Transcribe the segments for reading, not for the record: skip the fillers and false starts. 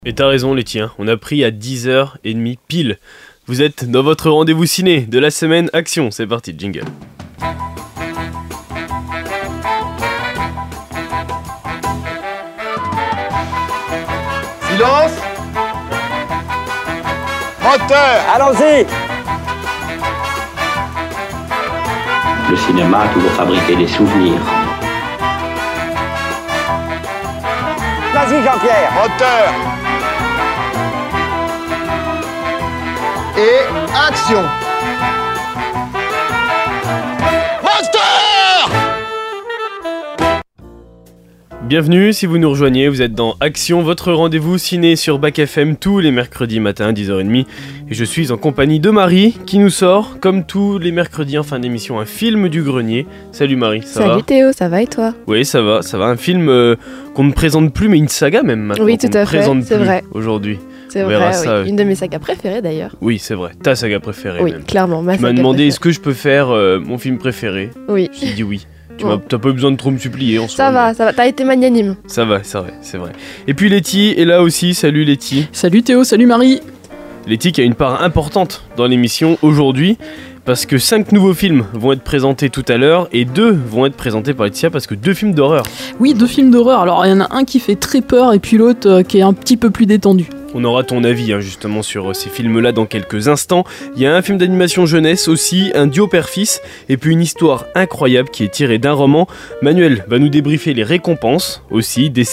Et t'as raison les tiens, on a pris à 10h30 pile. Vous êtes dans votre rendez-vous ciné de la semaine Action, c'est parti, jingle. Silence. Moteur. Allons-y. Le cinéma a toujours fabriqué des souvenirs. Vas-y Jean-Pierre. Moteur. Et action. Bienvenue, si vous nous rejoignez, vous êtes dans Action, votre rendez-vous ciné sur Bac FM tous les mercredis matin, 10h30. Et je suis en compagnie de Marie, qui nous sort, comme tous les mercredis en fin d'émission, un film du grenier. Salut Marie, ça va ? Salut Théo, ça va et toi ? Oui, ça va. Un film qu'on ne présente plus, mais une saga même maintenant. Oui, tout à fait, c'est vrai. Aujourd'hui. C'est vrai, oui. Une de mes sagas préférées d'ailleurs. Oui, c'est vrai, ta saga préférée. Oui, même. clairement, ma saga saga préférée. Tu m'as demandé, préférée. est-ce que je peux faire mon film préféré ? Oui. J'ai dit oui. Bon. T'as pas eu besoin de trop me supplier en soi. Ça va, t'as été magnanime. Ça va, c'est vrai. Et puis Letty est là aussi, salut Letty. Salut Théo, salut Marie. Letty qui a une part importante dans l'émission aujourd'hui, parce que 5 nouveaux films vont être présentés tout à l'heure, et 2 vont être présentés par Laetitia, parce que 2 films d'horreur. Oui, 2 films d'horreur, alors il y en a un qui fait très peur, et puis l'autre qui est un petit peu plus détendu. On aura ton avis justement sur ces films-là dans quelques instants. Il y a un film d'animation jeunesse aussi, un duo père-fils, et puis une histoire incroyable qui est tirée d'un roman. Manuel va nous débriefer les récompenses aussi, des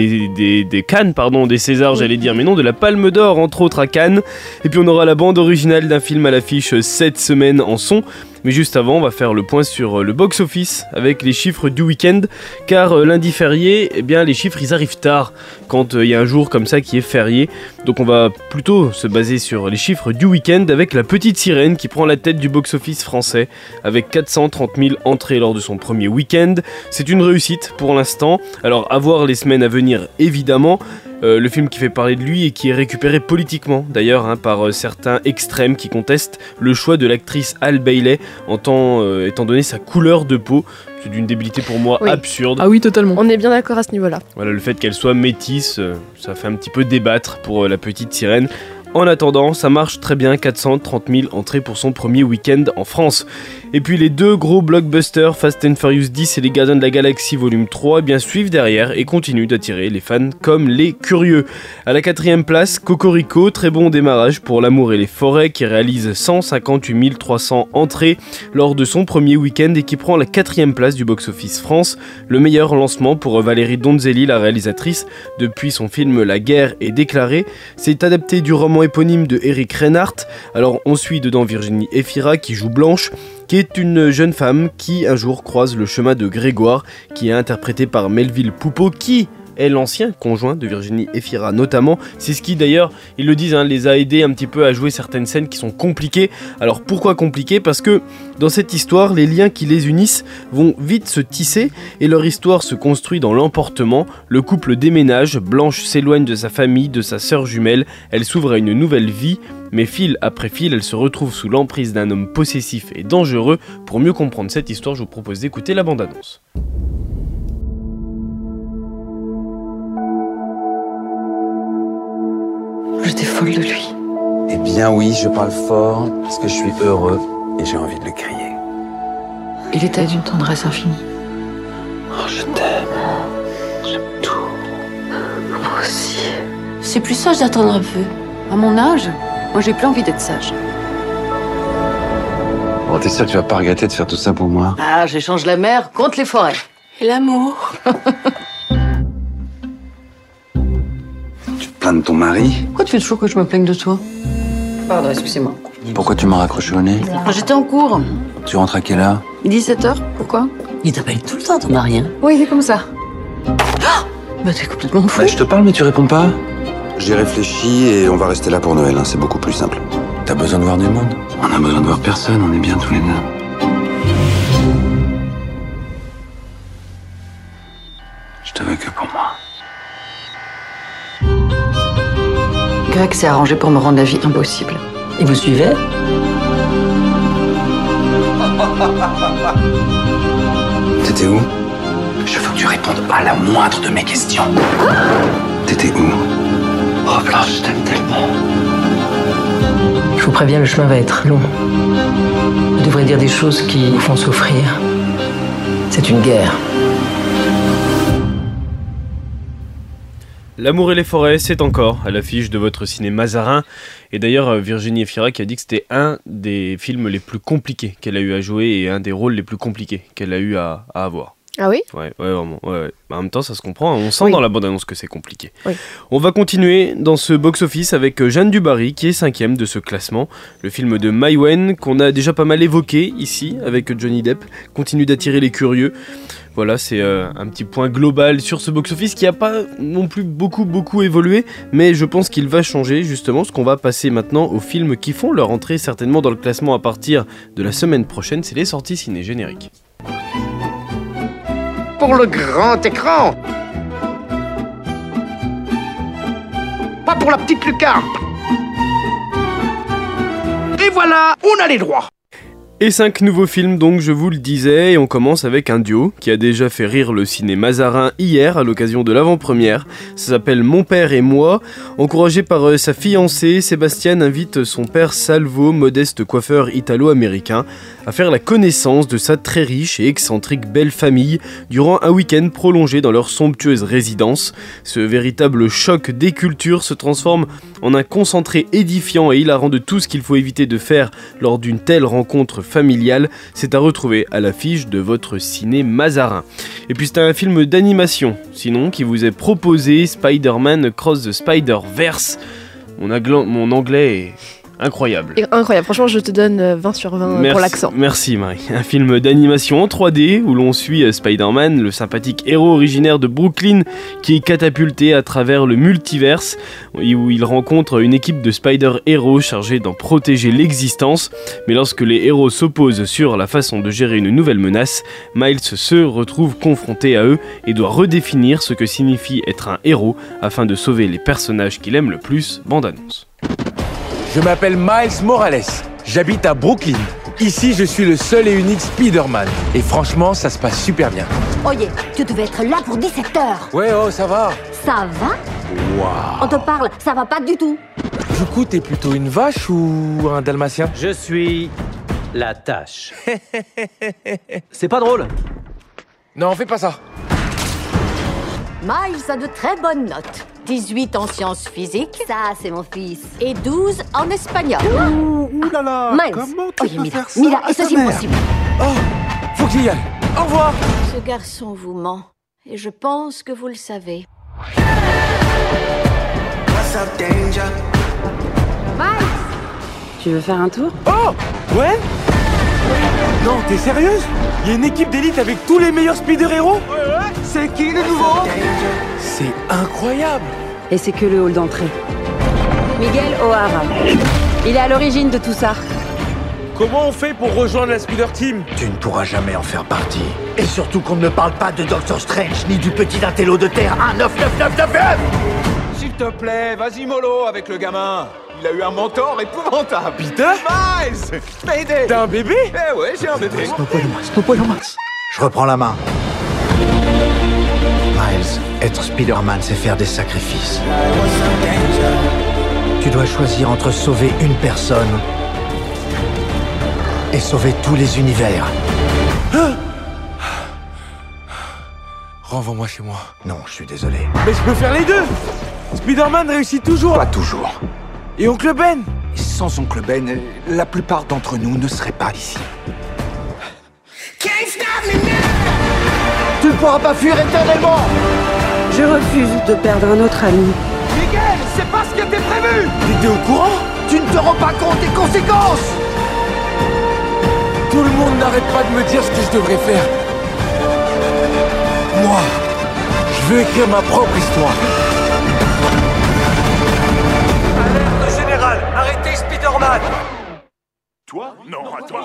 Cannes, des Césars j'allais dire, mais non, de la Palme d'Or entre autres à Cannes. Et puis on aura la bande originale d'un film à l'affiche cette semaine en son. Mais juste avant, on va faire le point sur le box-office avec les chiffres du week-end, car lundi férié, eh bien les chiffres ils arrivent tard quand il y a un jour comme ça qui est férié. Donc on va plutôt se baser sur les chiffres du week-end avec La Petite Sirène qui prend la tête du box-office français avec 430 000 entrées lors de son premier week-end. C'est une réussite pour l'instant, alors à voir les semaines à venir évidemment. Le film qui fait parler de lui et qui est récupéré politiquement d'ailleurs par certains extrêmes qui contestent le choix de l'actrice Halle Bailey étant donné sa couleur de peau. C'est d'une débilité pour moi absurde. Ah oui, totalement. On est bien d'accord à ce niveau-là. Voilà, le fait qu'elle soit métisse, ça fait un petit peu débattre pour La Petite Sirène. En attendant, ça marche très bien, 430 000 entrées pour son premier week-end en France. Et puis les 2 gros blockbusters, Fast and Furious 10 et Les Gardiens de la Galaxie volume 3, eh bien suivent derrière et continuent d'attirer les fans comme les curieux. À la 4e place, Cocorico, très bon démarrage pour L'amour et les forêts qui réalise 158 300 entrées lors de son premier week-end et qui prend la 4e place du box-office France. Le meilleur lancement pour Valérie Donzelli, la réalisatrice, depuis son film La guerre est déclarée. C'est adapté du roman éponyme de Eric Reinhardt. Alors on suit dedans Virginie Efira qui joue Blanche, qui est une jeune femme qui un jour croise le chemin de Grégoire, qui est interprété par Melville Poupeau, qui est l'ancien conjoint de Virginie Efira notamment. C'est ce qui d'ailleurs, ils le disent, les a aidés un petit peu à jouer certaines scènes qui sont compliquées. Alors pourquoi compliquées ? Parce que dans cette histoire, les liens qui les unissent vont vite se tisser et leur histoire se construit dans l'emportement. Le couple déménage, Blanche s'éloigne de sa famille, de sa sœur jumelle, elle s'ouvre à une nouvelle vie. Mais fil après fil, elle se retrouve sous l'emprise d'un homme possessif et dangereux. Pour mieux comprendre cette histoire, je vous propose d'écouter la bande-annonce. J'étais folle de lui. Eh bien oui, je parle fort parce que je suis heureux et j'ai envie de le crier. Il était d'une tendresse infinie. Oh, je t'aime. J'aime tout. Moi aussi. C'est plus sage d'attendre un peu. À mon âge, moi j'ai plus envie d'être sage. Bon, t'es sûr que tu vas pas regretter de faire tout ça pour moi ? Ah, j'échange la mer contre les forêts. Et l'amour. Tu te plains de ton mari ? Pourquoi tu fais toujours que je me plaigne de toi ? Pardon, excusez-moi. Pourquoi tu m'as raccroché au nez ? J'étais en cours. Tu rentres à quelle heure ? 17h, pourquoi ? Il t'appelle tout le temps, ton mari, hein ? Oui, il est comme ça. Bah t'es complètement fou. Bah, je te parle mais tu réponds pas. J'ai réfléchi et on va rester là pour Noël, c'est beaucoup plus simple. T'as besoin de voir du monde ? On a besoin de voir personne, on est bien tous les deux. Je te veux que pour moi. Greg s'est arrangé pour me rendre la vie impossible. Et vous suivez ? T'étais où ? Je veux que tu répondes à la moindre de mes questions. T'étais où ? Oh Blanche, je t'aime tellement. Je vous préviens, le chemin va être long. Je devrais dire des choses qui vous font souffrir. C'est une guerre. L'amour et les forêts, c'est encore à l'affiche de votre ciné Mazarin. Et d'ailleurs, Virginie Efira qui a dit que c'était un des films les plus compliqués qu'elle a eu à jouer et un des rôles les plus compliqués qu'elle a eu à avoir. Ah oui ? Ouais, vraiment. Ouais. En même temps, ça se comprend. On sent dans la bande-annonce que c'est compliqué. Oui. On va continuer dans ce box-office avec Jeanne du Barry, qui est 5e de ce classement. Le film de Mai Wen, qu'on a déjà pas mal évoqué ici, avec Johnny Depp, continue d'attirer les curieux. Voilà, c'est un petit point global sur ce box-office qui n'a pas non plus beaucoup évolué, mais je pense qu'il va changer justement, parce qu'on va passer maintenant aux films qui font leur entrée certainement dans le classement à partir de la semaine prochaine. C'est les sorties ciné-génériques. Pour le grand écran. Pas pour la petite lucarne. Et voilà, on a les droits. Et 5 nouveaux films donc, je vous le disais, et on commence avec un duo qui a déjà fait rire le ciné Mazarin hier à l'occasion de l'avant-première. Ça s'appelle Mon père et moi. Encouragé par sa fiancée, Sébastien invite son père Salvo, modeste coiffeur italo-américain, à faire la connaissance de sa très riche et excentrique belle famille durant un week-end prolongé dans leur somptueuse résidence. Ce véritable choc des cultures se transforme en un concentré édifiant et hilarant de tout ce qu'il faut éviter de faire lors d'une telle rencontre familiale. C'est à retrouver à l'affiche de votre ciné Mazarin. Et puis c'est un film d'animation, sinon, qui vous est proposé, Spider-Man Across the Spider-Verse. Mon anglais est incroyable. Incroyable, franchement je te donne 20 sur 20 pour l'accent. Merci Marie. Un film d'animation en 3D où l'on suit Spider-Man, le sympathique héros originaire de Brooklyn qui est catapulté à travers le multiverse, où il rencontre une équipe de Spider-Héros chargée d'en protéger l'existence. Mais lorsque les héros s'opposent sur la façon de gérer une nouvelle menace, Miles se retrouve confronté à eux et doit redéfinir ce que signifie être un héros afin de sauver les personnages qu'il aime le plus. Bande annonce. Je m'appelle Miles Morales, j'habite à Brooklyn. Ici, je suis le seul et unique Spider-Man. Et franchement, ça se passe super bien. Oye, tu devais être là pour 17h. Ouais, oh, ça va. Ça va? Waouh. On te parle, ça va pas du tout. Du coup, t'es plutôt une vache ou un dalmatien? Je suis la tâche. C'est pas drôle. Non, fais pas ça. Miles a de très bonnes notes. 18 en sciences physiques. Ça, c'est mon fils. Et 12 en espagnol. Ouh là là. Miles. Comment tu peux faire ça Mila, à et ta ceci mère? possible. Oh, faut qu'il y aille. Au revoir. Ce garçon vous ment. Et je pense que vous le savez. Miles, tu veux faire un tour? Oh, ouais. Non, t'es sérieuse? Il y a une équipe d'élite avec tous les meilleurs Spider-Héros? Ouais. C'est qui le nouveau? C'est incroyable. Et c'est que le hall d'entrée. Miguel O'Hara. Il est à l'origine de tout ça. Comment on fait pour rejoindre la Spider Team? Tu ne pourras jamais en faire partie. Et surtout qu'on ne parle pas de Doctor Strange, ni du petit intello de Terre 19999. S'il te plaît, vas-y mollo avec le gamin. Il a eu un mentor épouvantable. Peter? Miles, Mayday. T'as un bébé? Eh ouais, j'ai un bébé. Snowpoil-moi. Je reprends la main. Miles, être Spider-Man, c'est faire des sacrifices. Tu dois choisir entre sauver une personne et sauver tous les univers. Renvoie-moi chez moi. Non, je suis désolé. Mais je peux faire les deux. Spider-Man réussit toujours. Pas toujours. Et Oncle Ben? Sans Oncle Ben, la plupart d'entre nous ne seraient pas ici. Tu ne pourras pas fuir éternellement. Je refuse de perdre un autre ami. Miguel, c'est pas ce qui était prévu. T'étais au courant? Tu ne te rends pas compte des conséquences. Tout le monde n'arrête pas de me dire ce que je devrais faire. Moi, je veux écrire ma propre histoire. Alerte générale, arrêtez Spider-Man. Toi? Non, à toi.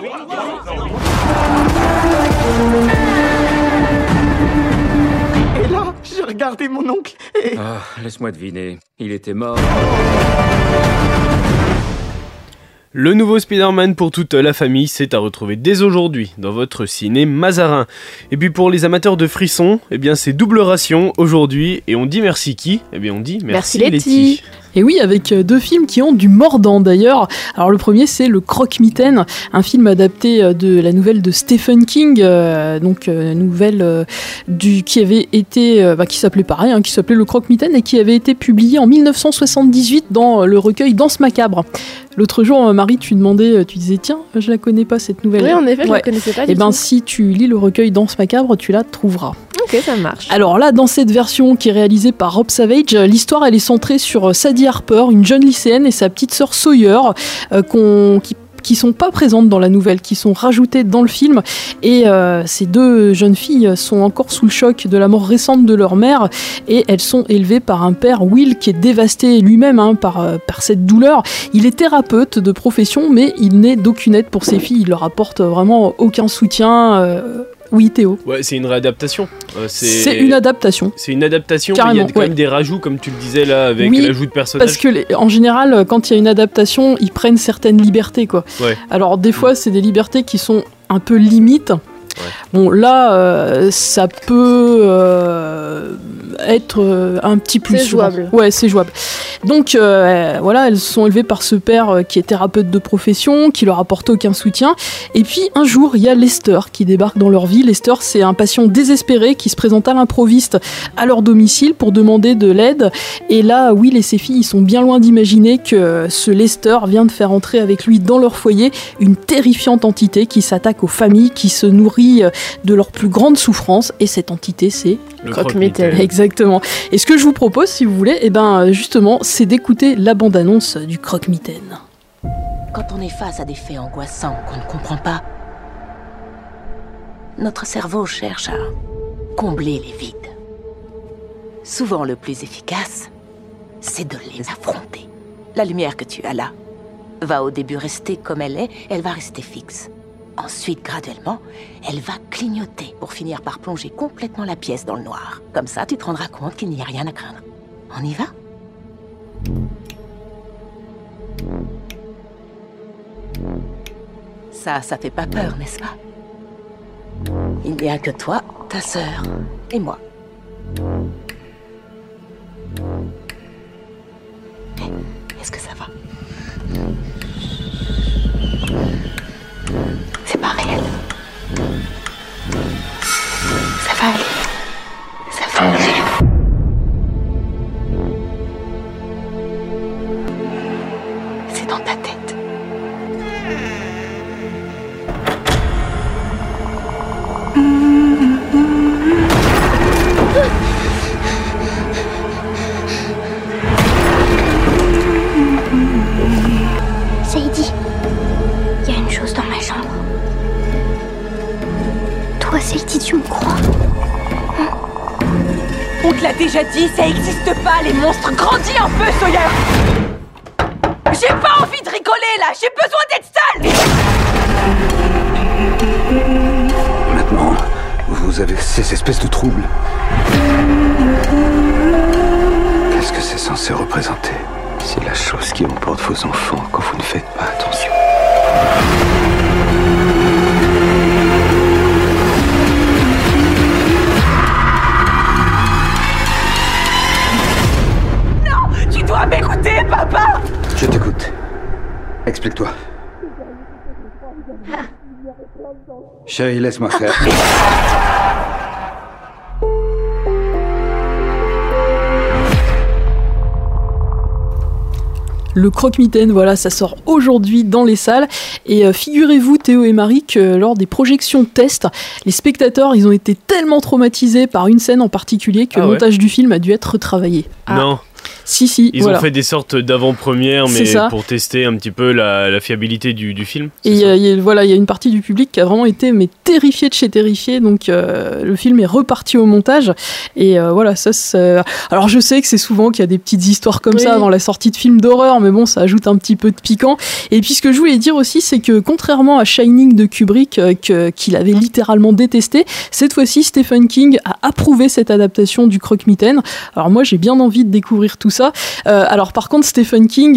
Et là, j'ai regardé mon oncle et... Ah, laisse-moi deviner. Il était mort. Le nouveau Spider-Man pour toute la famille, c'est à retrouver dès aujourd'hui dans votre ciné Mazarin. Et puis pour les amateurs de frissons, eh bien c'est double ration aujourd'hui et on dit merci qui ? Eh bien on dit merci Letty. Et oui, avec 2 films qui ont du mordant d'ailleurs. Alors le premier, c'est Le Croque-Mitaine, un film adapté de la nouvelle de Stephen King, nouvelle qui avait été, qui s'appelait pareil, qui s'appelait Le Croque-Mitaine et qui avait été publié en 1978 dans le recueil Danse macabre. L'autre jour, Marie, tu disais tiens, je la connais pas cette nouvelle. Oui, en effet, je la connaissais pas. Et ben si tu lis le recueil Danse macabre, tu la trouveras. Ok, ça marche. Alors là, dans cette version qui est réalisée par Rob Savage, l'histoire elle est centrée sur Sadie Harper, une jeune lycéenne, et sa petite sœur Sawyer, qui sont pas présentes dans la nouvelle, qui sont rajoutées dans le film. Et ces 2 jeunes filles sont encore sous le choc de la mort récente de leur mère, et elles sont élevées par un père, Will, qui est dévasté lui-même par cette douleur. Il est thérapeute de profession, mais il n'est d'aucune aide pour ses filles. Il leur apporte vraiment aucun soutien. Oui, Théo. Ouais, c'est une réadaptation. C'est une adaptation. C'est une adaptation, carrément, mais il y a quand même des rajouts, comme tu le disais là, avec l'ajout de personnages. Parce que en général, quand il y a une adaptation, ils prennent certaines libertés, quoi. Ouais. Alors des fois, c'est des libertés qui sont un peu limites. Ouais. Bon, là, ça peut être un petit plus. C'est jouable. Ouais, c'est jouable. Donc, voilà, elles sont élevées par ce père qui est thérapeute de profession, qui leur apporte aucun soutien. Et puis, un jour, il y a Lester qui débarque dans leur vie. Lester, c'est un patient désespéré qui se présente à l'improviste à leur domicile pour demander de l'aide. Et là, Will et ses filles, ils sont bien loin d'imaginer que ce Lester vient de faire entrer avec lui dans leur foyer une terrifiante entité qui s'attaque aux familles, qui se nourrit de leur plus grande souffrance, et cette entité, c'est le Croque-Mitaine. Exactement. Et ce que je vous propose, si vous voulez, justement, c'est d'écouter la bande-annonce du Croque-Mitaine. Quand on est face à des faits angoissants qu'on ne comprend pas, notre cerveau cherche à combler les vides. Souvent, le plus efficace, c'est de les affronter. La lumière que tu as là va au début rester comme elle est, elle va rester fixe. Ensuite, graduellement, elle va clignoter pour finir par plonger complètement la pièce dans le noir. Comme ça, tu te rendras compte qu'il n'y a rien à craindre. On y va ? Ça fait pas peur, n'est-ce pas ? Il n'y a que toi, ta sœur et moi. Est-ce que ça va ? C'est pas réel. Ça va aller. Ça va aller. C'est dans ta tête. Sadie, il y a une chose dans ma chambre. Toi, Sadie, tu me crois ? On te l'a déjà dit, ça existe pas, les monstres. Grandis un peu, Sawyer. J'ai pas envie de rigoler, là. J'ai besoin d'être seule. Maintenant, vous avez ces espèces de troubles. Qu'est-ce que c'est censé représenter ? C'est la chose qui emporte vos enfants quand vous ne faites pas attention. Non, tu dois m'écouter, papa. Je t'écoute. Explique-toi. Chérie, laisse-moi faire. Le Croque-Mitaine, voilà, ça sort aujourd'hui dans les salles. Et figurez-vous, Théo et Marie, que lors des projections test, les spectateurs, ils ont été tellement traumatisés par une scène en particulier que le montage du film a dû être retravaillé. Non. Si, ils ont fait des sortes d'avant-premières, mais pour tester un petit peu la fiabilité du film. Et il y a une partie du public qui a vraiment été terrifiée de chez terrifiée, donc le film est reparti au montage. Et voilà, ça. Alors je sais que c'est souvent qu'il y a des petites histoires comme ça avant la sortie de films d'horreur, mais bon, ça ajoute un petit peu de piquant. Et puis ce que je voulais dire aussi, c'est que contrairement à Shining de Kubrick, qu'il avait littéralement détesté, cette fois-ci Stephen King a approuvé cette adaptation du Croque-Mitaine. Alors moi, j'ai bien envie de découvrir tout ça. Alors par contre, Stephen King,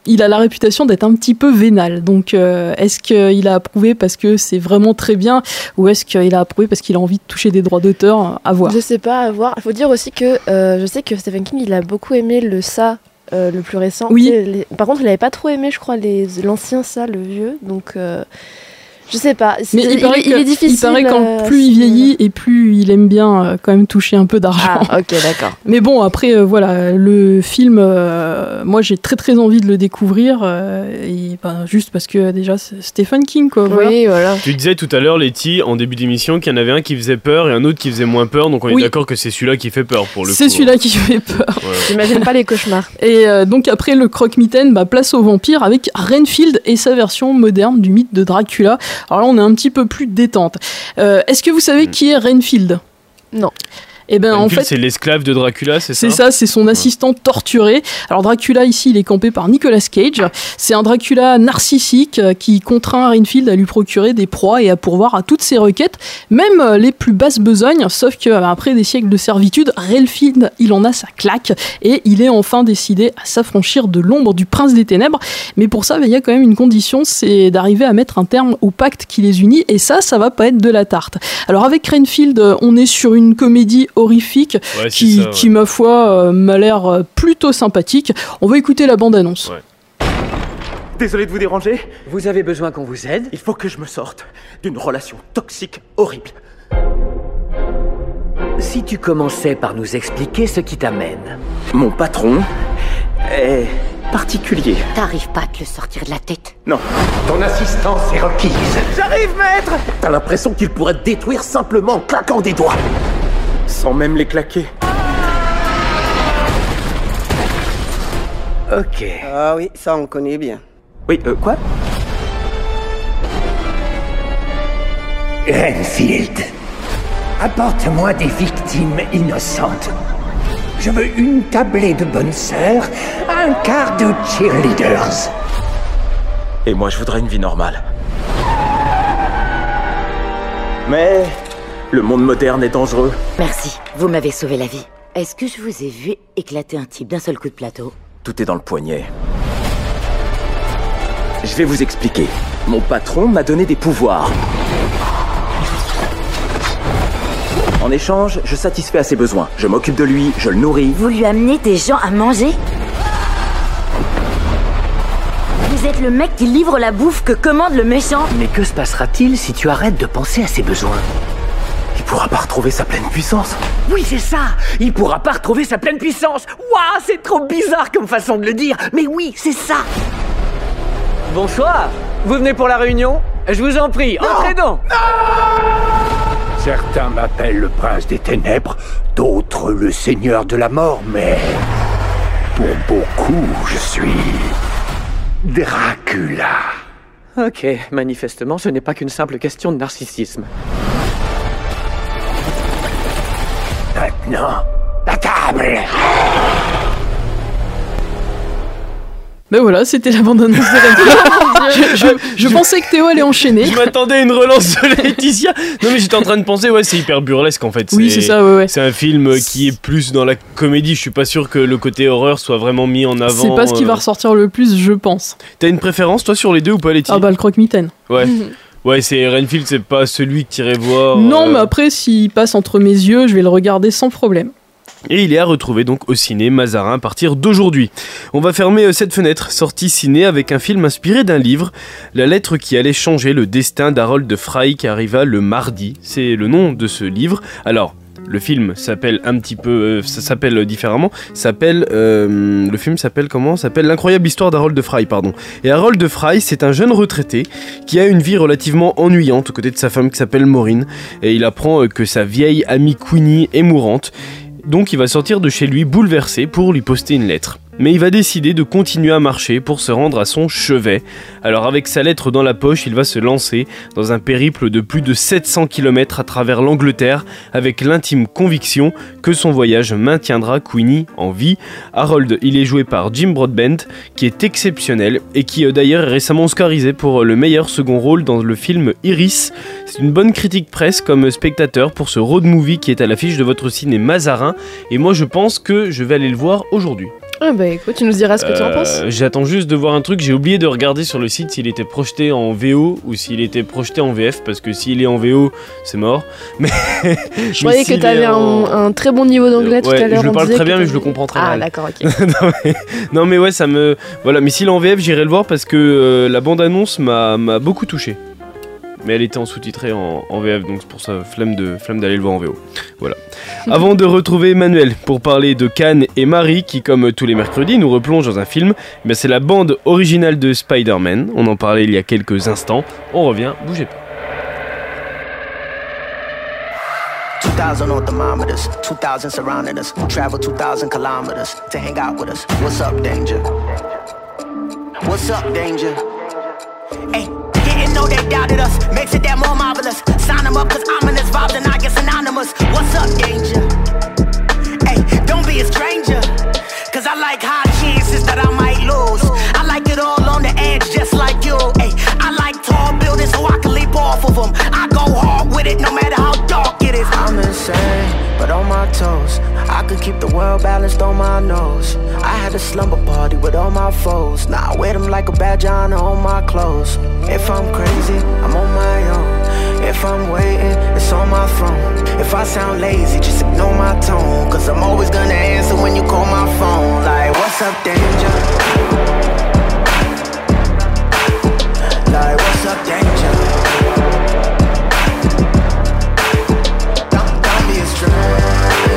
il a la réputation d'être un petit peu vénal. Donc, est-ce qu'il a approuvé parce que c'est vraiment très bien, ou est-ce qu'il a approuvé parce qu'il a envie de toucher des droits d'auteur? À voir. Je sais pas, à voir. Il faut dire aussi que je sais que Stephen King, il a beaucoup aimé le Ça, le plus récent. Oui. Par contre, il avait pas trop aimé, je crois, l'ancien Ça, le vieux. Donc, je sais pas. Mais il est difficile. Il paraît qu'en plus il vieillit et plus il aime bien quand même toucher un peu d'argent. Ah, ok, d'accord. Mais bon, après, voilà, le film, moi j'ai très très envie de le découvrir, juste parce que déjà c'est Stephen King, quoi. Voilà. Oui, voilà. Tu disais tout à l'heure, Letty, en début d'émission, qu'il y en avait un qui faisait peur et un autre qui faisait moins peur, donc on est d'accord que c'est celui-là qui fait peur pour le coup. C'est celui-là qui fait peur. Ouais. J'imagine pas les cauchemars. Et donc après le croque-mitaine, place au vampire avec Renfield et sa version moderne du mythe de Dracula. Alors là, on est un petit peu plus détente. Est-ce que vous savez qui est Renfield ? Non. Eh ben, en fait, c'est l'esclave de Dracula, c'est ça ? C'est ça, c'est son assistant torturé. Alors Dracula, ici, il est campé par Nicolas Cage. C'est un Dracula narcissique qui contraint Renfield à lui procurer des proies et à pourvoir à toutes ses requêtes, même les plus basses besognes, sauf qu'après des siècles de servitude, Renfield, il en a sa claque et il est enfin décidé à s'affranchir de l'ombre du prince des ténèbres. Mais pour ça, il y a quand même une condition, c'est d'arriver à mettre un terme au pacte qui les unit, et ça va pas être de la tarte. Alors avec Renfield, on est sur une comédie horrifique qui ma foi m'a l'air plutôt sympathique. On va écouter la bande-annonce. Ouais. Désolé de vous déranger. Vous avez besoin qu'on vous aide ? Il faut que je me sorte d'une relation toxique horrible. Si tu commençais par nous expliquer ce qui t'amène. Mon patron est particulier. T'arrives pas à te le sortir de la tête. Non. Ton assistance est requise. J'arrive, maître. T'as l'impression qu'il pourrait te détruire simplement en claquant des doigts. Sans même les claquer. Ok. Ah oui, ça on connaît bien. Oui, quoi ? Renfield, apporte-moi des victimes innocentes. Je veux une tablée de bonnes sœurs, un quart de cheerleaders. Et moi, je voudrais une vie normale. Mais le monde moderne est dangereux. Merci, vous m'avez sauvé la vie. Est-ce que je vous ai vu éclater un type d'un seul coup de plateau ? Tout est dans le poignet. Je vais vous expliquer. Mon patron m'a donné des pouvoirs. En échange, je satisfais à ses besoins. Je m'occupe de lui, je le nourris. Vous lui amenez des gens à manger ? Vous êtes le mec qui livre la bouffe que commande le méchant ? Mais que se passera-t-il si tu arrêtes de penser à ses besoins ? Il pourra pas retrouver sa pleine puissance. Oui, c'est ça. Il pourra pas retrouver sa pleine puissance. Waouh, c'est trop bizarre comme façon de le dire. Mais oui, c'est ça. Bonsoir. Vous venez pour la réunion ? Je vous en prie, entrez donc. Certains m'appellent le prince des ténèbres, d'autres le seigneur de la mort, mais pour beaucoup, je suis Dracula. Ok, manifestement, ce n'est pas qu'une simple question de narcissisme. Maintenant, la table. Ben voilà, c'était la bande-annonce de Renfield. Je pensais que Théo allait enchaîner. Je m'attendais à une relance de Laetitia. Non mais j'étais en train de penser, c'est hyper burlesque en fait. Oui, c'est ça, ouais. C'est un film qui est plus dans la comédie. Je suis pas sûr que le côté horreur soit vraiment mis en avant. C'est pas ce qui va ressortir le plus, je pense. T'as une préférence toi sur les deux ou pas, Laetitia ? Ah bah le croque-mitaine. Ouais. Ouais, c'est Renfield, c'est pas celui que t'irais voir. Non, mais après, s'il passe entre mes yeux, je vais le regarder sans problème. Et il est à retrouver donc au ciné Mazarin à partir d'aujourd'hui. On va fermer cette fenêtre sortie ciné avec un film inspiré d'un livre, La lettre qui allait changer le destin d'Harold Fry, qui arriva le mardi. C'est le nom de ce livre. Alors, le film s'appelle un petit peu, ça s'appelle différemment. Le film s'appelle comment ? S'appelle L'incroyable histoire d'Harold Fry, pardon. Et Harold Fry, c'est un jeune retraité qui a une vie relativement ennuyante aux côtés de sa femme qui s'appelle Maureen. Et il apprend que sa vieille amie Queenie est mourante. Donc il va sortir de chez lui bouleversé pour lui poster une lettre. Mais il va décider de continuer à marcher pour se rendre à son chevet. Alors avec sa lettre dans la poche, il va se lancer dans un périple de plus de 700 km à travers l'Angleterre, avec l'intime conviction que son voyage maintiendra Queenie en vie. Harold, il est joué par Jim Broadbent, qui est exceptionnel et qui d'ailleurs est récemment oscarisé pour le meilleur second rôle dans le film Iris. C'est une bonne critique presse comme spectateur pour ce road movie qui est à l'affiche de votre ciné Mazarin, et moi je pense que je vais aller le voir aujourd'hui. Ah bah écoute, tu nous diras ce que tu en penses. J'attends juste de voir un truc, j'ai oublié de regarder sur le site s'il était projeté en VO ou s'il était projeté en VF, parce que s'il est en VO, c'est mort. Mais je croyais que t'avais un très bon niveau d'anglais tout à l'heure. Je le parle très bien, mais je le comprends très mal. Ah d'accord, ok. non mais ouais, ça me... Voilà, mais s'il est en VF, j'irai le voir parce que la bande-annonce m'a beaucoup touché. Mais elle était en sous-titré en VF, donc c'est pour ça, flemme d'aller le voir en VO. Voilà. Avant de retrouver Emmanuel pour parler de Cannes et Marie, qui comme tous les mercredis nous replonge dans un film, mais c'est la bande originale de Spider-Man. On en parlait il y a quelques instants. On revient, bougez pas. 2,000 on thermometers, 2,000 surrounding us. Travel 2,000 kilometers to hang out with us. What's up, danger? What's up, danger? Hey. Didn't know they doubted us, makes it that more marvelous. Sign them up cause ominous vibes and I get synonymous. What's up, danger? Hey, don't be a stranger, cause I like high chances that I might lose. I like it all on the edge just like you. Hey, I like tall buildings so I can leap off of them. I go hard with it no matter how dark it is. I'm insane, but on my toes. I could keep the world balanced on my nose. I had a slumber party with all my foes. Now I wear them like a badge of honor on my clothes. If I'm crazy, I'm on my own. If I'm waiting, it's on my throne. If I sound lazy, just ignore my tone. Cause I'm always gonna answer when you call my phone. Like, what's up, danger? Like, what's up, danger? Don't be a stranger.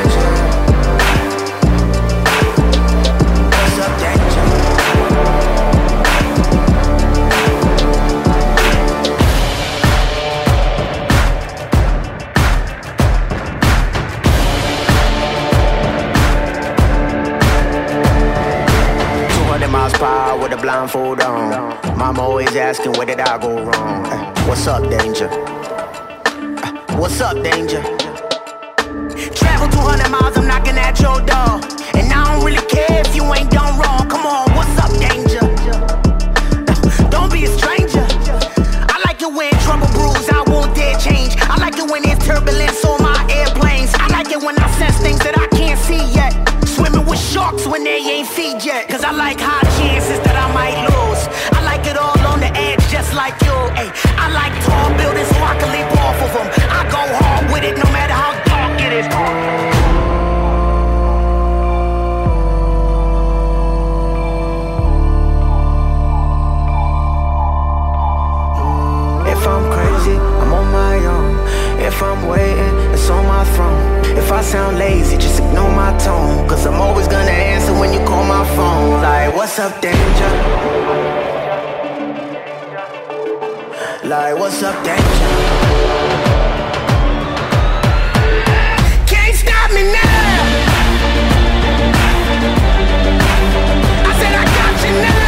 With a blindfold on. Mama always asking where did I go wrong. What's up, danger? What's up, danger? Travel 200 miles, I'm knocking at your door. And I don't really care if you ain't done wrong. Come on, what's up, danger? Don't be a stranger. I like it when trouble brews, I won't dare change. I like it when there's turbulence on my airplanes. I like it when I sense things that I can't see yet. Swimming with sharks when they ain't feed yet. Cause I like high chances that I might lose. I like it all on the edge just like you. Ay, I like tall buildings so I can leap off of them. I go hard with it no matter how dark it is. If I'm crazy, I'm on my own. If I'm waiting, it's on my throne. If I sound lazy, just ignore my tone. Cause I'm always gonna answer when you call my phone. Like, what's up, danger? Like, what's up, danger? Can't stop me now. I said I got you now.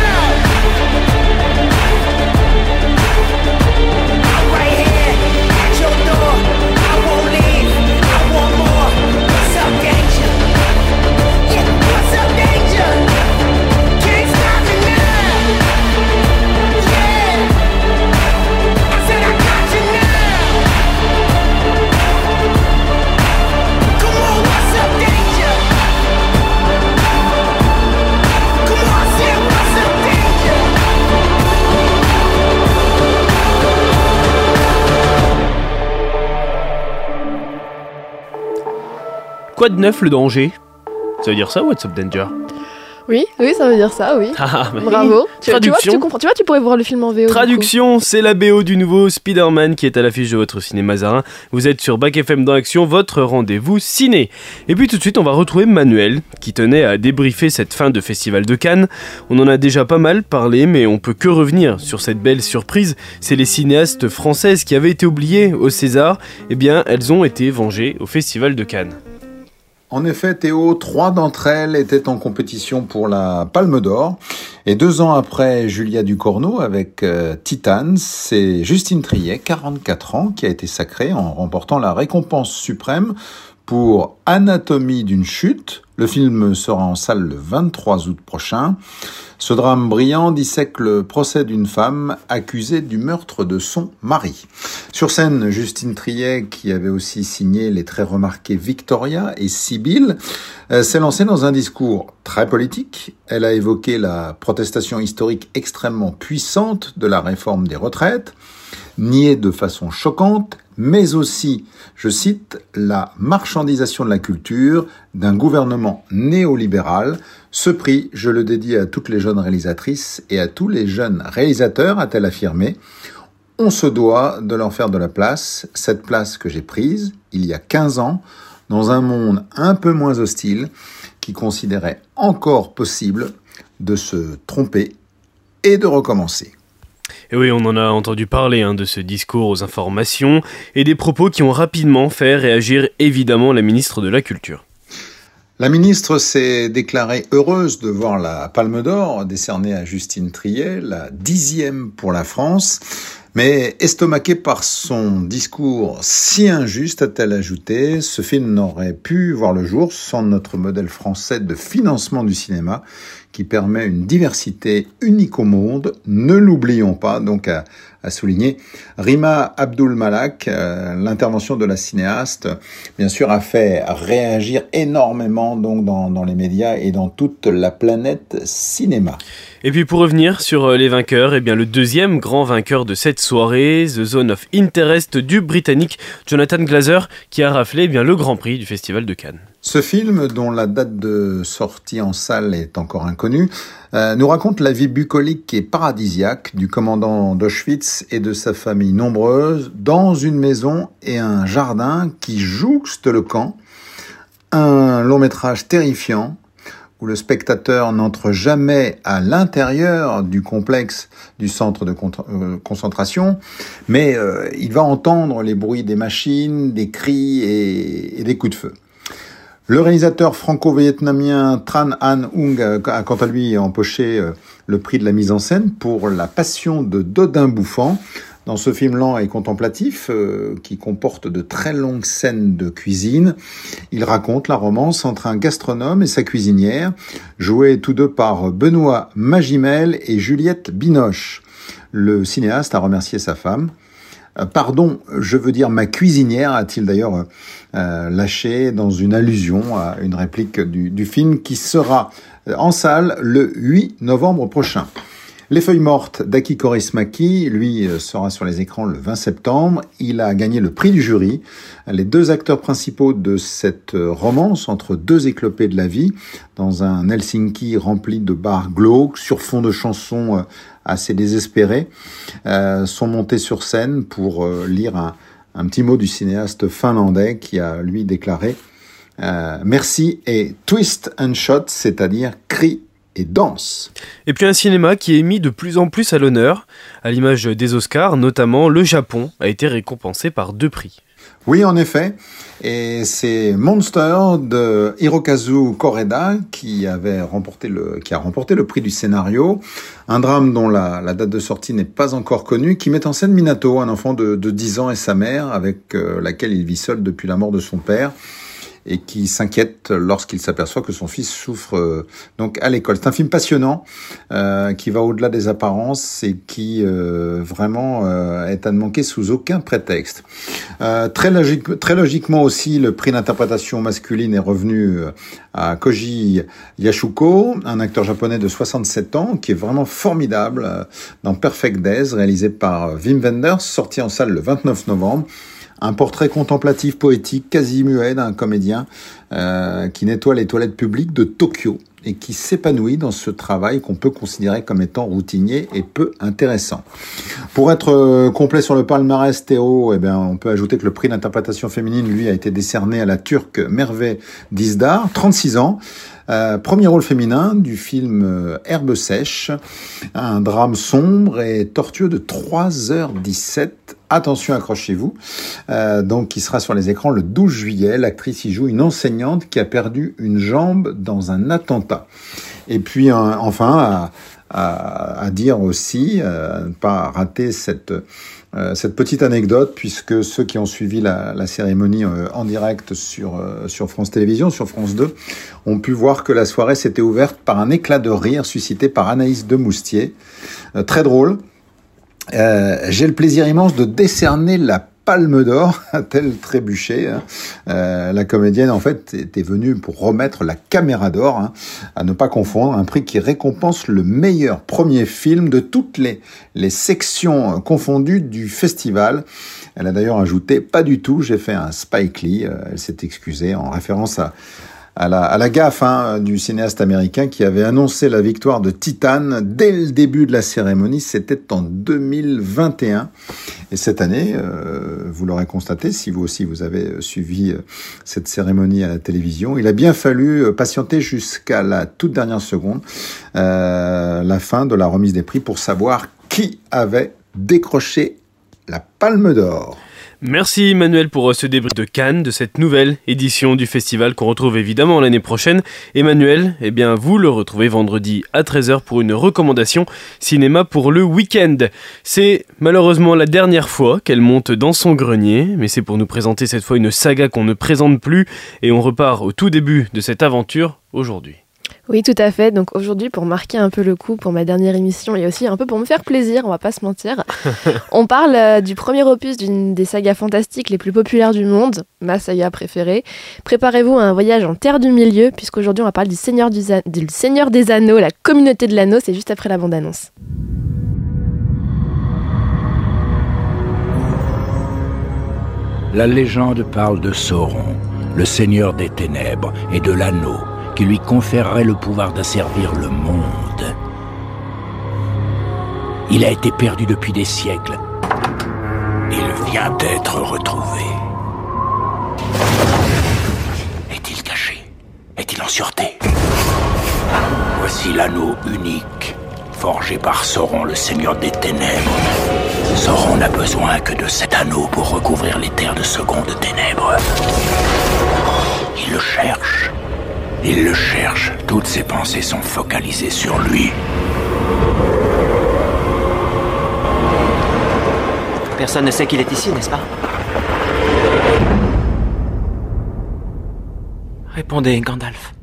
Quoi de neuf le danger? Ça veut dire ça, What's Up Danger? Oui, ça veut dire ça, oui. Ah, bravo. Traduction. Tu vois, tu pourrais voir le film en VO. Traduction, c'est la BO du nouveau Spider-Man qui est à l'affiche de votre cinéma Mazarin. Vous êtes sur Bac FM dans Action, votre rendez-vous ciné. Et puis tout de suite, on va retrouver Manuel, qui tenait à débriefer cette fin de Festival de Cannes. On en a déjà pas mal parlé, mais on peut que revenir sur cette belle surprise. C'est les cinéastes françaises qui avaient été oubliées au César. Eh bien, elles ont été vengées au Festival de Cannes. En effet, Théo, 3 d'entre elles étaient en compétition pour la Palme d'Or. Et 2 ans après Julia Ducournau avec Titane, c'est Justine Triet, 44 ans, qui a été sacrée en remportant la récompense suprême pour Anatomie d'une chute. Le film sera en salle le 23 août prochain. Ce drame brillant dissèque le procès d'une femme accusée du meurtre de son mari. Sur scène, Justine Triet, qui avait aussi signé les très remarqués Victoria et Sibylle, s'est lancée dans un discours très politique. Elle a évoqué la protestation historique extrêmement puissante de la réforme des retraites, niée de façon choquante, mais aussi, je cite, la marchandisation de la culture d'un gouvernement néolibéral. Ce prix, je le dédie à toutes les jeunes réalisatrices et à tous les jeunes réalisateurs, a-t-elle affirmé. On se doit de leur faire de la place, cette place que j'ai prise il y a 15 ans, dans un monde un peu moins hostile, qui considérait encore possible de se tromper et de recommencer. Et oui, on en a entendu parler de ce discours aux informations et des propos qui ont rapidement fait réagir évidemment la ministre de la Culture. La ministre s'est déclarée heureuse de voir la Palme d'Or décernée à Justine Triet, la 10e pour la France, mais estomaquée par son discours si injuste, a-t-elle ajouté, ce film n'aurait pu voir le jour sans notre modèle français de financement du cinéma qui permet une diversité unique au monde. Ne l'oublions pas, donc à souligner. Rima Abdul-Malak, l'intervention de la cinéaste, bien sûr, a fait réagir énormément donc dans les médias et dans toute la planète cinéma. Et puis pour revenir sur les vainqueurs, eh bien le deuxième grand vainqueur de cette soirée, The Zone of Interest du Britannique Jonathan Glazer, qui a raflé le Grand Prix du Festival de Cannes. Ce film, dont la date de sortie en salle est encore inconnue, nous raconte la vie bucolique et paradisiaque du commandant d'Auschwitz et de sa famille nombreuse dans une maison et un jardin qui jouxte le camp. Un long métrage terrifiant où le spectateur n'entre jamais à l'intérieur du complexe du centre de concentration, mais il va entendre les bruits des machines, des cris et des coups de feu. Le réalisateur franco-vietnamien Tran Anh Ung a quant à lui empoché le prix de la mise en scène pour La Passion de Dodin Bouffant. Dans ce film lent et contemplatif, qui comporte de très longues scènes de cuisine, il raconte la romance entre un gastronome et sa cuisinière, joués tous deux par Benoît Magimel et Juliette Binoche. Le cinéaste a remercié sa femme. Pardon, je veux dire ma cuisinière, a-t-il d'ailleurs lâché dans une allusion à une réplique du film qui sera en salle le 8 novembre prochain. Les Feuilles mortes d'Aki Kaurismäki, lui, sera sur les écrans le 20 septembre. Il a gagné le prix du jury. Les deux acteurs principaux de cette romance entre deux éclopés de la vie, dans un Helsinki rempli de bars glauques, sur fond de chansons assez désespérées, sont montés sur scène pour lire un petit mot du cinéaste finlandais qui a, lui, déclaré « Merci et twist and shot », c'est-à-dire cri et danse. Et puis un cinéma qui est mis de plus en plus à l'honneur, à l'image des Oscars, notamment le Japon a été récompensé par 2 prix. Oui, en effet, et c'est Monster de Hirokazu Koreda qui a remporté le prix du scénario, un drame dont la date de sortie n'est pas encore connue, qui met en scène Minato, un enfant de 10 ans et sa mère, avec laquelle il vit seul depuis la mort de son père, et qui s'inquiète lorsqu'il s'aperçoit que son fils souffre donc à l'école. C'est un film passionnant qui va au-delà des apparences et qui vraiment est à ne manquer sous aucun prétexte. Très logiquement aussi, le prix d'interprétation masculine est revenu à Koji Yashuko, un acteur japonais de 67 ans qui est vraiment formidable dans Perfect Days, réalisé par Wim Wenders, sorti en salle le 29 novembre. Un portrait contemplatif, poétique, quasi muet d'un comédien qui nettoie les toilettes publiques de Tokyo et qui s'épanouit dans ce travail qu'on peut considérer comme étant routinier et peu intéressant. Pour être complet sur le palmarès Théo, on peut ajouter que le prix d'interprétation féminine, lui, a été décerné à la Turque Merve Dizdar, 36 ans. Premier rôle féminin du film Herbe sèche, un drame sombre et tortueux de 3h17. Attention, accrochez-vous. Donc, qui sera sur les écrans le 12 juillet. L'actrice y joue une enseignante qui a perdu une jambe dans un attentat. Et puis, enfin, à dire aussi, ne pas rater cette cette petite anecdote, puisque ceux qui ont suivi la cérémonie en direct sur France Télévisions, sur France 2, ont pu voir que la soirée s'était ouverte par un éclat de rire suscité par Anaïs Demoustier. Très drôle. J'ai le plaisir immense de décerner la Palme d'Or à tel trébuchet. La comédienne, en fait, était venue pour remettre la Caméra d'Or, à ne pas confondre, un prix qui récompense le meilleur premier film de toutes les sections confondues du festival. Elle a d'ailleurs ajouté « Pas du tout, j'ai fait un Spike Lee ». Elle s'est excusée en référence à la gaffe du cinéaste américain qui avait annoncé la victoire de Titan dès le début de la cérémonie. C'était en 2021. Et cette année, vous l'aurez constaté, si vous aussi vous avez suivi cette cérémonie à la télévision, il a bien fallu patienter jusqu'à la toute dernière seconde, la fin de la remise des prix, pour savoir qui avait décroché la Palme d'Or. Merci Manuel pour ce débrief de Cannes, de cette nouvelle édition du festival qu'on retrouve évidemment l'année prochaine. Emmanuel, eh bien vous le retrouvez vendredi à 13h pour une recommandation cinéma pour le week-end. C'est malheureusement la dernière fois qu'elle monte dans son grenier, mais c'est pour nous présenter cette fois une saga qu'on ne présente plus et on repart au tout début de cette aventure aujourd'hui. Oui, tout à fait. Donc aujourd'hui, pour marquer un peu le coup pour ma dernière émission et aussi un peu pour me faire plaisir, on va pas se mentir, on parle du premier opus d'une des sagas fantastiques les plus populaires du monde, ma saga préférée. Préparez-vous à un voyage en terre du milieu, puisqu'aujourd'hui on va parler du Seigneur des Anneaux, la communauté de l'anneau, c'est juste après la bande-annonce. La légende parle de Sauron, le Seigneur des Ténèbres et de l'anneau, qui lui conférerait le pouvoir d'asservir le monde. Il a été perdu depuis des siècles. Il vient d'être retrouvé. Est-il caché? Est-il en sûreté? Voici l'anneau unique, forgé par Sauron, le Seigneur des Ténèbres. Sauron n'a besoin que de cet anneau pour recouvrir les terres de secondes ténèbres. Il le cherche. Il le cherche. Toutes ses pensées sont focalisées sur lui. Personne ne sait qu'il est ici, n'est-ce pas? Répondez, Gandalf.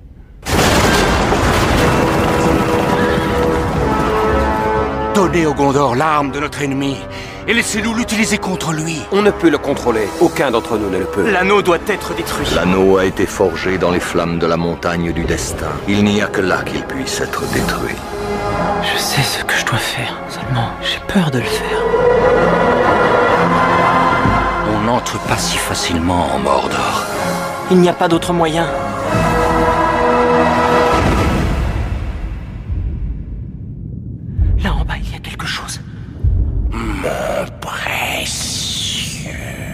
Donnez au Gondor l'arme de notre ennemi et laissez-nous l'utiliser contre lui. On ne peut le contrôler. Aucun d'entre nous ne le peut. L'anneau doit être détruit. L'anneau a été forgé dans les flammes de la montagne du destin. Il n'y a que là qu'il puisse être détruit. Je sais ce que je dois faire. Seulement, j'ai peur de le faire. On n'entre pas si facilement en Mordor. Il n'y a pas d'autre moyen. Là en bas, il y a quelque chose. Mon précieux.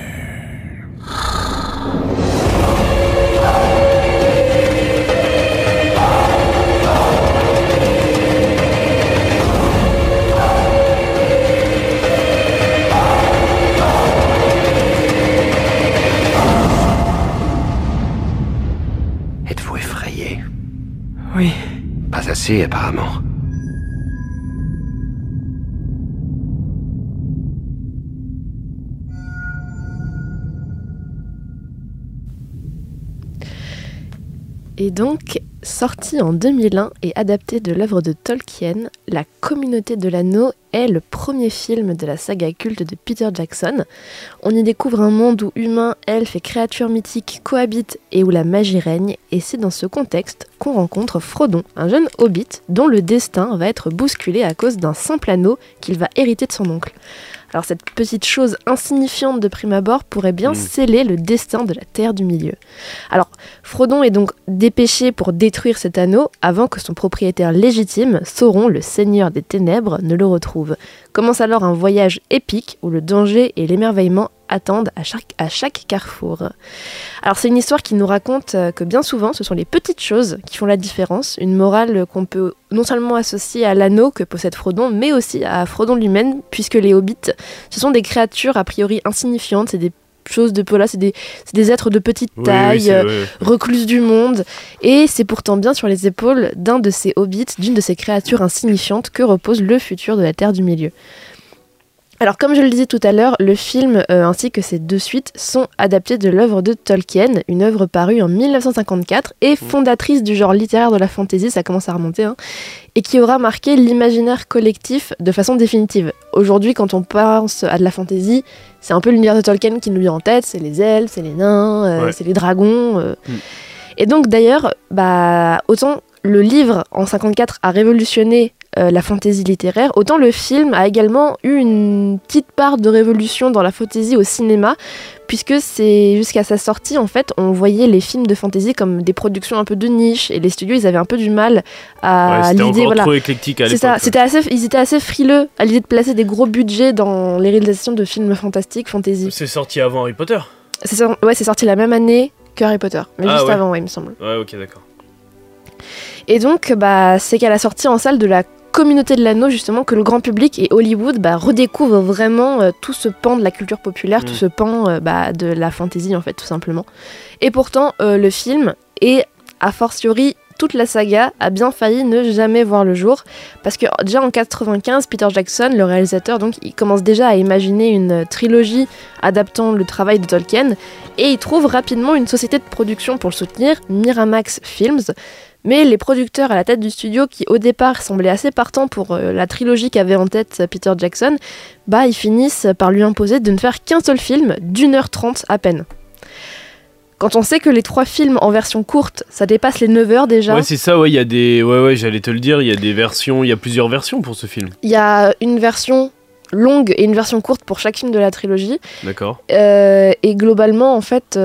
Êtes-vous effrayé? Oui. Pas assez, apparemment. Et donc, sorti en 2001 et adapté de l'œuvre de Tolkien, La Communauté de l'Anneau est le premier film de la saga culte de Peter Jackson. On y découvre un monde où humains, elfes et créatures mythiques cohabitent et où la magie règne, et c'est dans ce contexte qu'on rencontre Frodon, un jeune hobbit dont le destin va être bousculé à cause d'un simple anneau qu'il va hériter de son oncle. Alors cette petite chose insignifiante de prime abord pourrait bien sceller le destin de la Terre du Milieu. Alors Frodon est donc dépêché pour détruire cet anneau avant que son propriétaire légitime, Sauron, le Seigneur des Ténèbres, ne le retrouve. Commence alors un voyage épique où le danger et l'émerveillement attendent à chaque carrefour. Alors c'est une histoire qui nous raconte que bien souvent ce sont les petites choses qui font la différence, une morale qu'on peut non seulement associer à l'anneau que possède Frodon, mais aussi à Frodon lui-même, puisque les hobbits, ce sont des créatures a priori insignifiantes, c'est des choses de peu là, c'est des êtres de petite taille, recluses du monde, et c'est pourtant bien sur les épaules d'un de ces hobbits, d'une de ces créatures insignifiantes que repose le futur de la Terre du Milieu. Alors, comme je le disais tout à l'heure, le film ainsi que ses 2 suites sont adaptés de l'œuvre de Tolkien, une œuvre parue en 1954 et fondatrice du genre littéraire de la fantasy, ça commence à remonter, hein, et qui aura marqué l'imaginaire collectif de façon définitive. Aujourd'hui, quand on pense à de la fantasy, c'est un peu l'univers de Tolkien qui nous vient en tête, c'est les elfes, c'est les nains, c'est les dragons. Et donc, d'ailleurs, autant le livre en 54 a révolutionné la fantaisie littéraire, autant le film a également eu une petite part de révolution dans la fantaisie au cinéma, puisque c'est jusqu'à sa sortie, en fait, on voyait les films de fantaisie comme des productions un peu de niche, et les studios, ils avaient un peu du mal à c'était l'idée... encore trop éclectique à l'époque. C'est ça, ils étaient assez frileux à l'idée de placer des gros budgets dans les réalisations de films fantastiques, fantaisie. C'est sorti avant Harry Potter. C'est sorti la même année que Harry Potter, mais juste avant, il me semble. Ouais, ok, d'accord. Et donc, c'est qu'à la sortie en salle de la Communauté de l'Anneau, justement, que le grand public et Hollywood redécouvrent vraiment tout ce pan de la culture populaire, tout ce pan de la fantasy, en fait, tout simplement. Et pourtant, le film, et a fortiori toute la saga, a bien failli ne jamais voir le jour, parce que déjà en 95, Peter Jackson, le réalisateur, donc, il commence déjà à imaginer une trilogie adaptant le travail de Tolkien, et il trouve rapidement une société de production pour le soutenir, Miramax Films. Mais les producteurs à la tête du studio, qui au départ semblaient assez partants pour la trilogie qu'avait en tête Peter Jackson, ils finissent par lui imposer de ne faire qu'un seul film d'1h30 à peine. Quand on sait que les 3 films en version courte, ça dépasse les 9 heures déjà. Ouais, c'est ça, il y a des... Ouais, j'allais te le dire, il y a des versions, il y a plusieurs versions pour ce film. Il y a une version longue et une version courte pour chaque film de la trilogie. D'accord. Et globalement, en fait,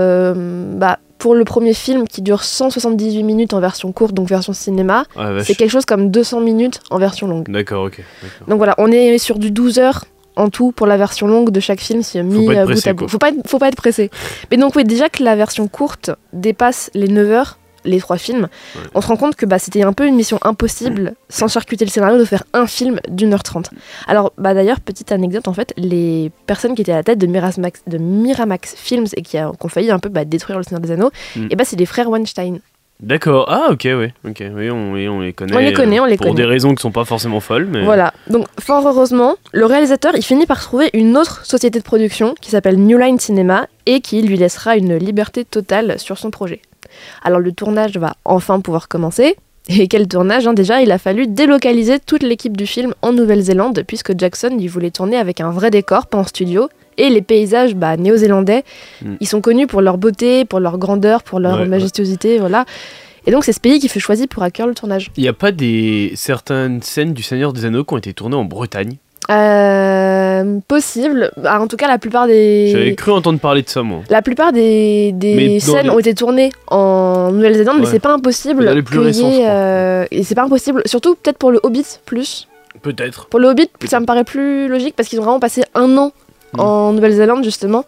pour le premier film qui dure 178 minutes en version courte, donc version cinéma, c'est quelque chose comme 200 minutes en version longue. D'accord, ok. Donc voilà, on est sur du 12 heures en tout pour la version longue de chaque film, si mis bout à bout. Faut pas être pressé. Mais donc oui, déjà que la version courte dépasse les 9 heures, les 3 films, on se rend compte que c'était un peu une mission impossible, sans charcuter le scénario, de faire un film d'1h30. Alors d'ailleurs, petite anecdote, en fait, les personnes qui étaient à la tête de Miramax Films et qui ont failli un peu détruire le Seigneur des Anneaux, c'est les frères Weinstein. D'accord, ok, oui, on les connaît. On les connaît. Pour des raisons qui sont pas forcément folles, mais... Voilà, donc fort heureusement, le réalisateur, il finit par trouver une autre société de production qui s'appelle New Line Cinema et qui lui laissera une liberté totale sur son projet. Alors le tournage va enfin pouvoir commencer. Et quel tournage, déjà, il a fallu délocaliser toute l'équipe du film en Nouvelle-Zélande, puisque Jackson, il voulait tourner avec un vrai décor, pas en studio. Et les paysages néo-zélandais, ils sont connus pour leur beauté, pour leur grandeur, pour leur majestuosité, voilà. Et donc c'est ce pays qui fut choisi pour accueillir le tournage. Il n'y a pas certaines scènes du Seigneur des Anneaux qui ont été tournées en Bretagne? Possible. En tout cas, la plupart des... J'avais cru entendre parler de ça, moi. La plupart des scènes ont été tournées en Nouvelle-Zélande, mais c'est pas impossible. Les plus récents, je crois. Et c'est pas impossible, surtout peut-être pour le Hobbit plus. Peut-être. Pour le Hobbit, ça me paraît plus logique parce qu'ils ont vraiment passé 1 an en Nouvelle-Zélande, justement.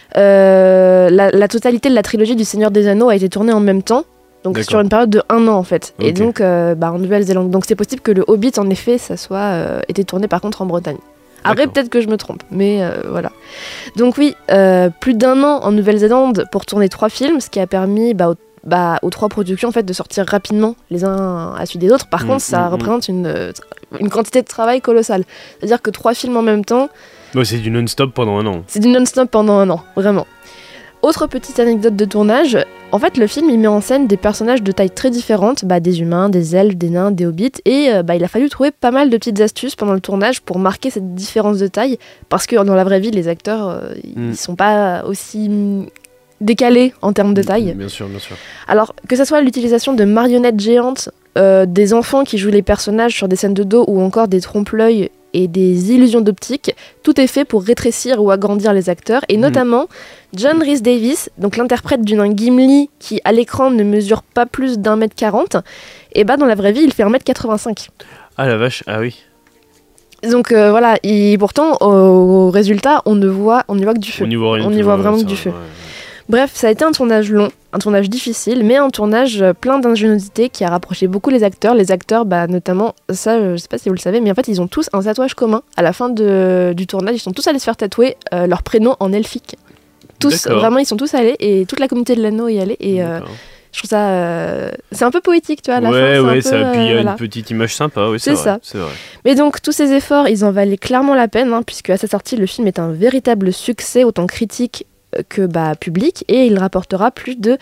La totalité de la trilogie du Seigneur des Anneaux a été tournée en même temps. Donc sur une période de 1 an en fait. Okay. Et donc en Nouvelle-Zélande. Donc c'est possible que le Hobbit en effet ça soit été tourné par contre en Bretagne. Après peut-être que je me trompe, mais voilà. Donc oui, plus d'1 an en Nouvelle-Zélande pour tourner 3 films, ce qui a permis aux 3 productions en fait de sortir rapidement les uns à la suite des autres. Par contre ça représente une quantité de travail colossale. C'est-à-dire que 3 films en même temps... c'est du non-stop pendant 1 an. C'est du non-stop pendant 1 an, vraiment. Autre petite anecdote de tournage, en fait le film il met en scène des personnages de tailles très différentes, des humains, des elfes, des nains, des hobbits, et il a fallu trouver pas mal de petites astuces pendant le tournage pour marquer cette différence de taille, parce que dans la vraie vie les acteurs ils sont pas aussi décalés en termes de taille. Bien sûr. Alors que ce soit l'utilisation de marionnettes géantes, des enfants qui jouent les personnages sur des scènes de dos ou encore des trompe-l'œil et des illusions d'optique, tout est fait pour rétrécir ou agrandir les acteurs, et notamment John Rhys Davies, donc l'interprète du nain Gimli, qui à l'écran ne mesure pas plus d'1m40, et dans la vraie vie il fait 1m85. Ah la vache, ah oui. Donc voilà, et pourtant au résultat on n'y voit que du feu. On y voit vraiment que du feu. Bref, ça a été un tournage long, un tournage difficile, mais un tournage plein d'ingéniosité qui a rapproché beaucoup les acteurs. Les acteurs, notamment, ça, je sais pas si vous le savez, mais en fait, ils ont tous un tatouage commun. À la fin du tournage, ils sont tous allés se faire tatouer leur prénom en elfique. Tous, vraiment, ils sont tous allés, et toute la communauté de l'anneau y allait, et Je trouve ça... c'est un peu poétique, tu vois, à la fin. Ouais, c'est un peu, puis il y a voilà. une petite image sympa, oui, C'est ça. C'est vrai. Mais donc, tous ces efforts, ils en valaient clairement la peine, puisque à sa sortie, le film est un véritable succès, autant critique que public, et il rapportera plus de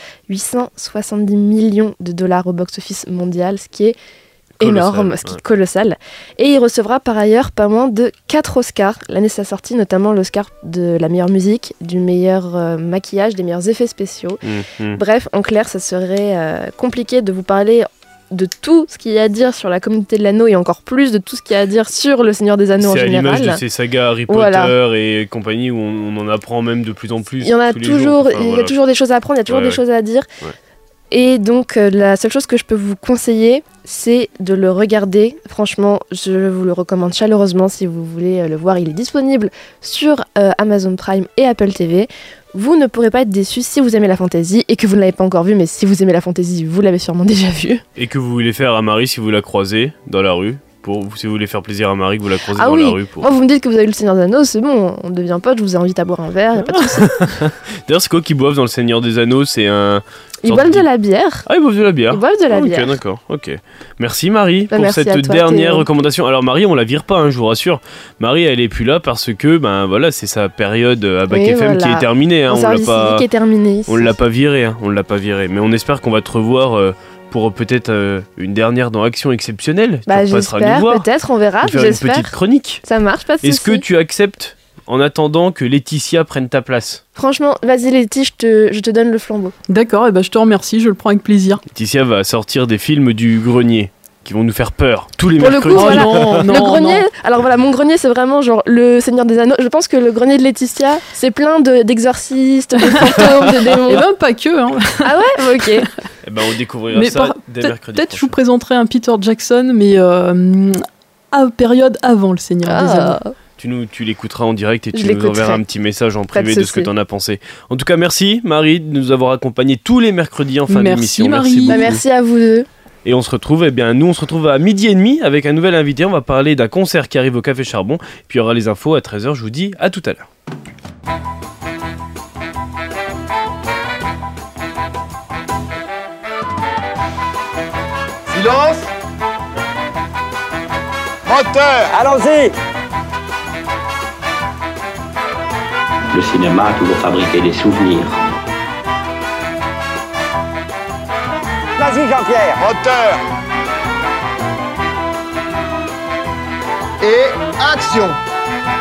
870 millions de dollars au box-office mondial, ce qui est énorme, ce qui est colossal. Et il recevra par ailleurs pas moins de 4 Oscars l'année de sa sortie, notamment l'Oscar de la meilleure musique, du meilleur maquillage, des meilleurs effets spéciaux. Bref, en clair, ça serait compliqué de vous parler de tout ce qu'il y a à dire sur la communauté de l'anneau et encore plus de tout ce qu'il y a à dire sur le Seigneur des Anneaux en général. C'est à l'image de ces sagas Harry Potter et compagnie où on en apprend même de plus en plus. Il y en a toujours, il y a toujours des choses à apprendre, il y a toujours des choses à dire. Ouais. Et donc la seule chose que je peux vous conseiller, c'est de le regarder. Franchement, je vous le recommande chaleureusement si vous voulez le voir. Il est disponible sur Amazon Prime et Apple TV. Vous ne pourrez pas être déçus si vous aimez la fantasy et que vous ne l'avez pas encore vu, mais si vous aimez la fantasy, vous l'avez sûrement déjà vu. Et que vous voulez faire à Marie si vous la croisez dans la rue. Si vous voulez faire plaisir à Marie, que vous la croisez dans la rue. Moi, vous me dites que vous avez lu le Seigneur des Anneaux, c'est bon, on devient pote, je vous invite à boire un verre, y a pas de souci. D'ailleurs, c'est quoi qu'ils boivent dans le Seigneur des Anneaux? C'est un... Ils boivent de la bière. Ah, ils boivent de la bière. Ils boivent de la bière. Ok, d'accord, ok. Merci Marie pour merci cette toi, dernière Théo. recommandation. Alors Marie, on la vire pas, je vous rassure. Marie, elle est plus là parce que, voilà, c'est sa période à Bac FM qui est terminée. Mon service civique est terminé ici. On l'a pas virée, Mais on espère qu'on va te revoir... pour peut-être une dernière dans Action Exceptionnelle. J'espère, peut-être, on verra. Faire une petite chronique. Ça marche, pas de soucis. Est-ce que tu acceptes en attendant que Laetitia prenne ta place? Franchement, vas-y Letty, je te donne le flambeau. D'accord, et je te remercie, je le prends avec plaisir. Laetitia va sortir des films du grenier qui vont nous faire peur tous les Pour mercredis. le coup, voilà, non, le grenier. non. Alors voilà, mon grenier, c'est vraiment genre le Seigneur des Anneaux. Je pense que le grenier de Laetitia, c'est plein d'exorcistes, de fantômes, de démons. Et même pas que. Ah ouais, ok. On découvrira ça dès mercredi. Peut-être je vous présenterai un Peter Jackson, mais à période avant le Seigneur des Anneaux. Tu l'écouteras en direct et tu nous enverras un petit message en privé de ce que tu en as pensé. En tout cas, merci Marie de nous avoir accompagnés tous les mercredis en fin d'émission. Merci Marie. Merci à vous deux. Et on se retrouve, nous on se retrouve à 12h30 avec un nouvel invité. On va parler d'un concert qui arrive au Café Charbon. Puis il y aura les infos à 13h. Je vous dis à tout à l'heure. Silence! Moteur! Allons-y! Le cinéma a toujours fabriqué des souvenirs. Vas-y Jean-Pierre! Moteur! Et action!